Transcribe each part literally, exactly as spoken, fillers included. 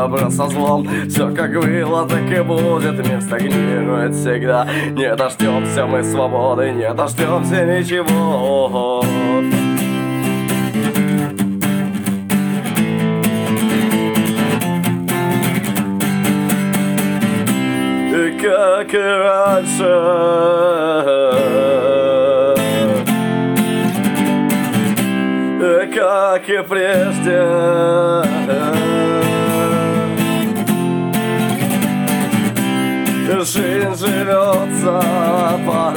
добро со злом. Все как было, так и будет, мир стагнирует всегда. Не дождемся мы свободы, не дождемся ничего. И как и раньше, как и прежде, жизнь живется под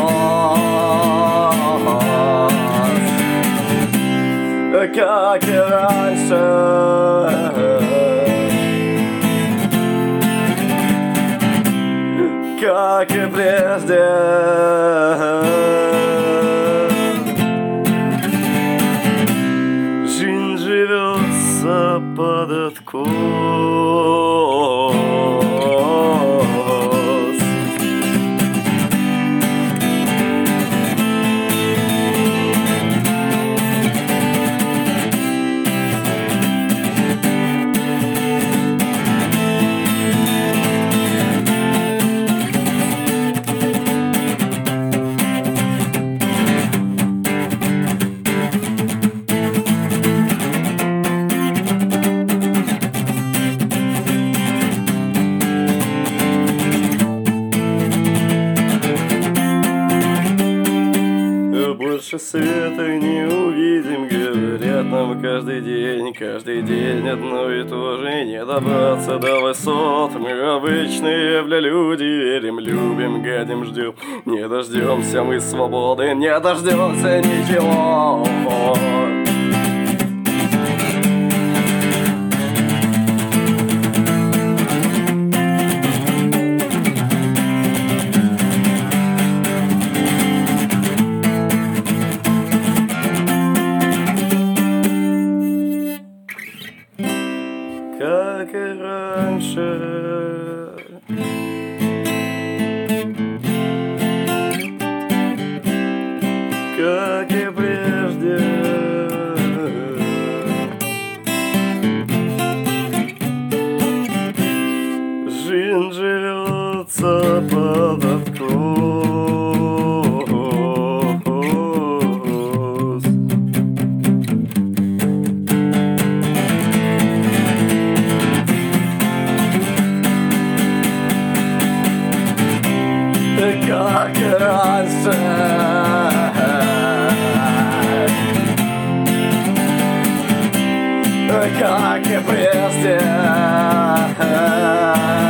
откос. Как и раньше, как и прежде, жизнь живется под откос. Больше света не увидим, говорят нам каждый день. Каждый день одно и то же, не добраться до высот. Мы обычные бля люди, верим, любим, гадим, ждем. Не дождемся мы свободы, не дождемся ничего. Как и раньше, как и прежде, жизнь живется под откос. Как и раньше, как и прежде,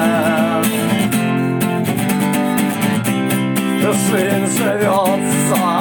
жизнь живется